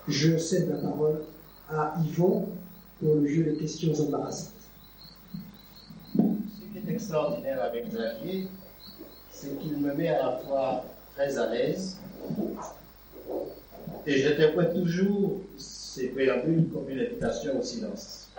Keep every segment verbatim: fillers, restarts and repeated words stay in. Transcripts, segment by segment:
Je cède la parole à Yvon pour le jeu de questions embarrassantes. Ce qui est extraordinaire avec Xavier, c'est qu'il me met à la fois très à l'aise et j'interprète toujours ses préambules comme une invitation au silence.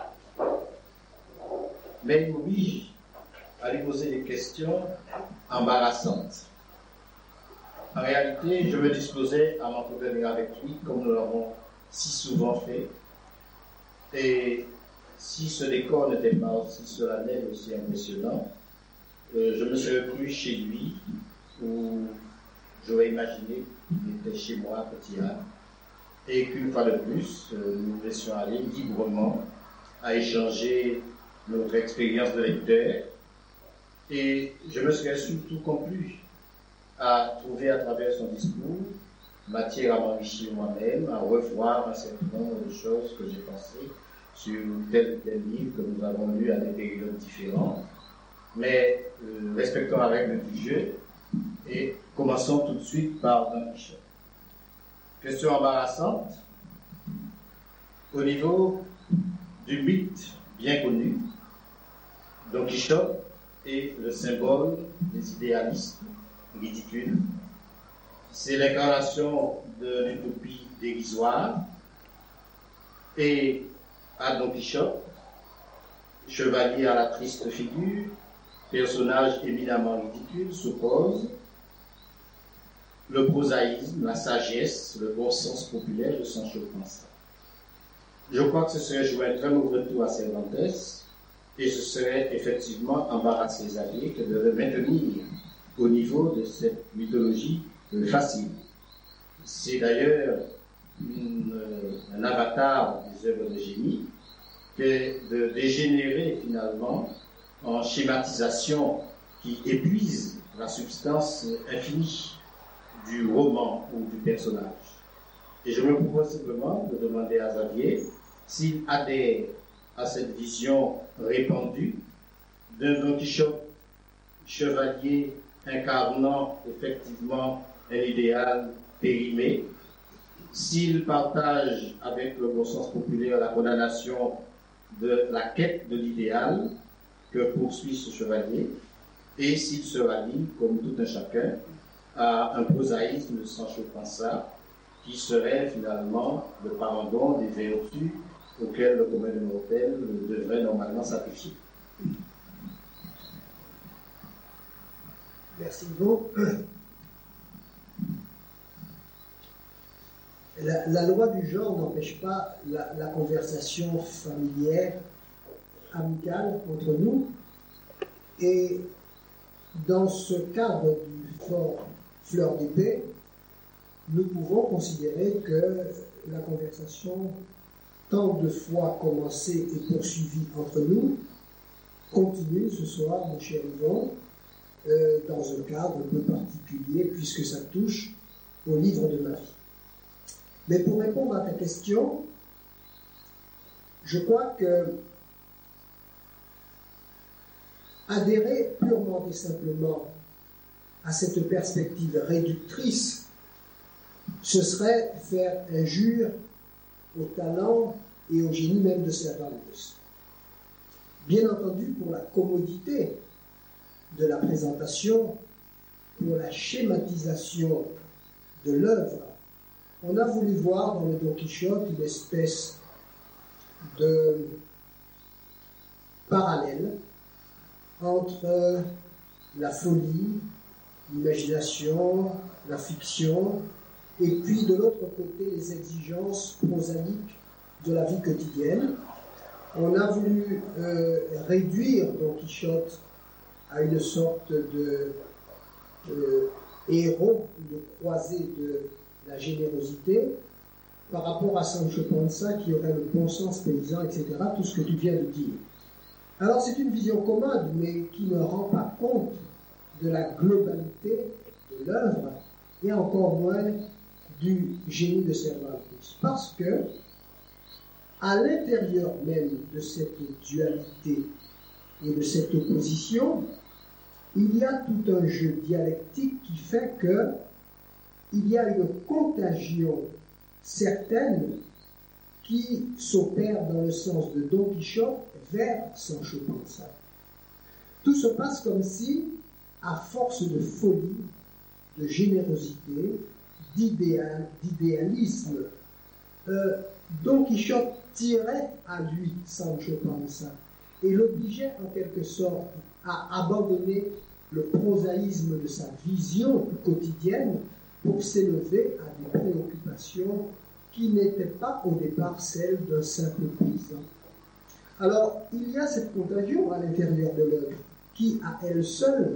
Mais il m'oblige à lui poser des questions embarrassantes. En réalité, je me disposais à m'entretenir avec lui comme nous l'avons si souvent fait. Et si ce décor n'était pas aussi solennel, aussi impressionnant, euh, je me serais cru chez lui, où j'aurais imaginé qu'il était chez moi, petit A, et qu'une fois de plus, euh, nous nous laissions aller librement à échanger notre expérience de lecteur. Et je me serais surtout complu à trouver à travers son discours matière à m'enrichir moi-même, à revoir un certain nombre de choses que j'ai pensées sur tel ou tel livre que nous avons lu à des périodes différentes. Mais euh, respectons la règle du jeu et commençons tout de suite par Don Quichotte. Question embarrassante. Au niveau du mythe bien connu, Don Quichotte est le symbole des idéalistes ridicules. C'est l'incarnation de l'utopie dérisoire. Et à Don Quichotte, chevalier à la triste figure, personnage éminemment ridicule, s'oppose le prosaïsme, la sagesse, le bon sens populaire de Sancho Panza. Je crois que ce serait jouer un très mauvais tour à Cervantes et ce serait effectivement embarrasser Xavier que de le maintenir au niveau de cette mythologie facile. C'est d'ailleurs une, euh, un avatar des œuvres de génie que de dégénérer finalement en schématisation qui épuise la substance infinie du roman ou du personnage. Et je me propose simplement de demander à Xavier s'il adhère à cette vision répandue d'un Don Quichotte chevalier incarnant effectivement un idéal périmé, s'il partage avec le bon sens populaire la condamnation de la quête de l'idéal que poursuit ce chevalier, et s'il se rallie, comme tout un chacun, à un prosaïsme de Sancho Panza, qui serait finalement le parangon des vertus auxquelles le commun des mortels devrait normalement sacrifier. Merci Yvon. La, la loi du genre n'empêche pas la, la conversation familière, amicale entre nous. Et dans ce cadre du fort Fleur d'épée, nous pouvons considérer que la conversation, tant de fois commencée et poursuivie entre nous, continue ce soir, mon cher Yvon, euh, dans un cadre un peu particulier, puisque ça touche au livre de ma vie. Mais pour répondre à ta question, je crois que adhérer purement et simplement à cette perspective réductrice, ce serait faire injure au talent et au génie même de Cervantes. Bien entendu, pour la commodité de la présentation, pour la schématisation de l'œuvre, on a voulu voir dans le Don Quichotte une espèce de parallèle entre la folie, l'imagination, la fiction, et puis de l'autre côté les exigences prosaïques de la vie quotidienne. On a voulu euh, réduire Don Quichotte à une sorte de euh, héros, de croisé de la générosité, par rapport à Sancho Panza qui aurait le bon sens paysan, et cetera, tout ce que tu viens de dire. Alors c'est une vision commode, mais qui ne rend pas compte de la globalité de l'œuvre, et encore moins du génie de Cervantes. Parce que, à l'intérieur même de cette dualité et de cette opposition, il y a tout un jeu dialectique qui fait que il y a une contagion certaines qui s'opèrent dans le sens de Don Quichotte vers Sancho Panza. Tout se passe comme si, à force de folie, de générosité, d'idéal, d'idéalisme, euh, Don Quichotte tirait à lui Sancho Panza et l'obligeait en quelque sorte à abandonner le prosaïsme de sa vision quotidienne pour s'élever à des préoccupations qui n'étaient pas au départ celles d'un simple paysan. Alors, il y a cette contagion à l'intérieur de l'œuvre qui, à elle seule,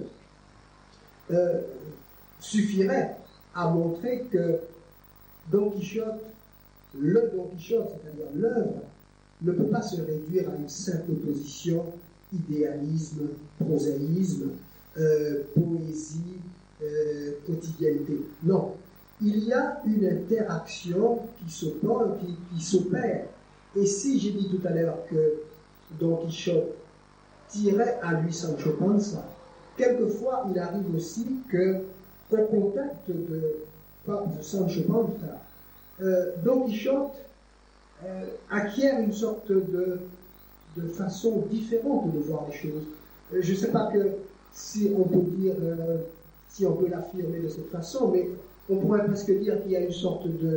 euh, suffirait à montrer que Don Quichotte, le Don Quichotte, c'est-à-dire l'œuvre, ne peut pas se réduire à une simple opposition idéalisme, prosaïsme, euh, poésie, euh, quotidienneté. Non, il y a une interaction qui s'opère, qui, qui s'opère. Et si j'ai dit tout à l'heure que Don Quichotte tirait à lui Sancho Panza, quelquefois il arrive aussi que, au contact de, de Sancho Panza, euh, Don Quichotte euh, acquiert une sorte de, de façon différente de voir les choses. Euh, je ne sais pas que si on peut dire, euh, si on peut l'affirmer de cette façon, mais on pourrait presque dire qu'il y a une sorte de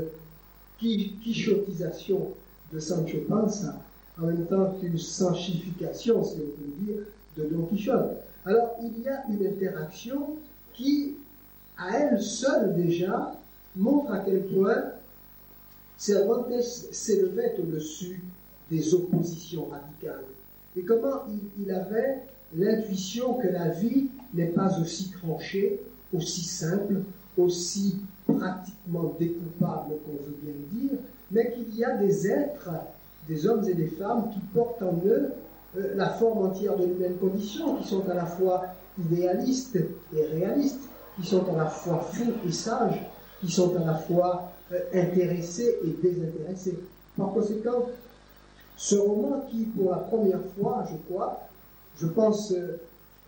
quichotisation de Sancho Panza, en même temps qu'une sanchification, si on peut dire, de Don Quichotte. Alors, il y a une interaction qui, à elle seule déjà, montre à quel point Cervantes s'élevait au-dessus des oppositions radicales. Et comment il, il avait l'intuition que la vie n'est pas aussi tranchée, aussi simple, aussi pratiquement découpable qu'on veut bien le dire, mais qu'il y a des êtres, des hommes et des femmes qui portent en eux euh, la forme entière de l'humaine condition, qui sont à la fois idéalistes et réalistes, qui sont à la fois fous et sages, qui sont à la fois euh, intéressés et désintéressés. Par conséquent, ce roman qui, pour la première fois, je crois, je pense, euh,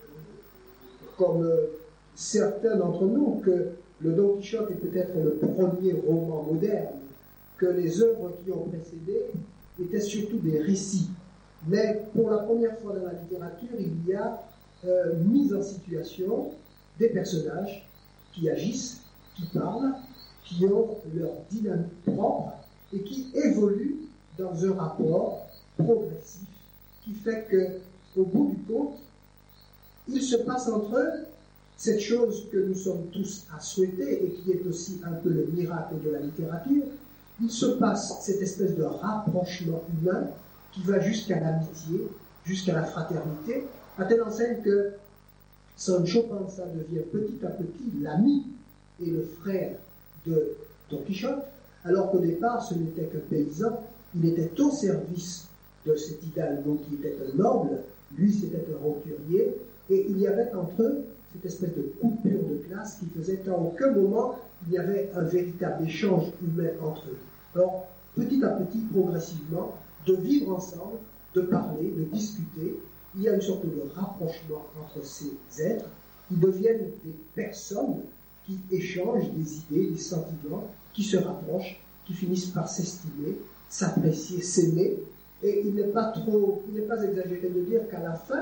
comme euh, certains d'entre nous, que le Don Quichotte est peut-être le premier roman moderne, que les œuvres qui ont précédé étaient surtout des récits. Mais pour la première fois dans la littérature, il y a euh, mise en situation des personnages qui agissent, qui parlent, qui ont leur dynamique propre et qui évoluent dans un rapport progressif qui fait qu'au bout du compte, il se passe entre eux cette chose que nous sommes tous à souhaiter et qui est aussi un peu le miracle de la littérature. Il se passe cette espèce de rapprochement humain qui va jusqu'à l'amitié, jusqu'à la fraternité, à telle enseigne que Sancho Panza devient petit à petit l'ami et le frère de Don Quichotte, alors qu'au départ ce n'était qu'un paysan, il était au service de cet hidalgo qui était un noble, lui c'était un roturier, et il y avait entre eux cette espèce de coupure de classe qui faisait qu'à aucun moment il y avait un véritable échange humain entre eux. Alors, petit à petit, progressivement, de vivre ensemble, de parler, de discuter, il y a une sorte de rapprochement entre ces êtres qui deviennent des personnes qui échangent des idées, des sentiments, qui se rapprochent, qui finissent par s'estimer, s'apprécier, s'aimer. Et il n'est pas trop, il n'est pas exagéré de dire qu'à la fin,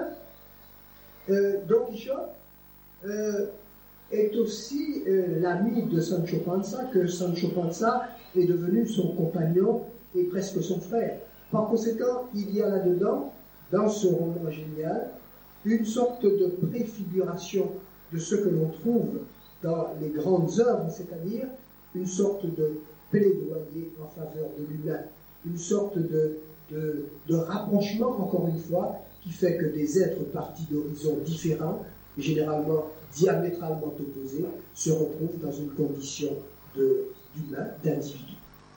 euh, Don Quichotte euh, est aussi euh, l'ami de Sancho Panza, que Sancho Panza est devenu son compagnon et presque son frère. Par conséquent, il y a là-dedans, dans ce roman génial, une sorte de préfiguration de ce que l'on trouve dans les grandes œuvres, c'est-à-dire une sorte de plaidoyer en faveur de l'humain, une sorte de, de, de rapprochement, encore une fois, qui fait que des êtres partis d'horizons différents, généralement diamétralement opposés, se retrouvent dans une condition de, d'humain, d'individu.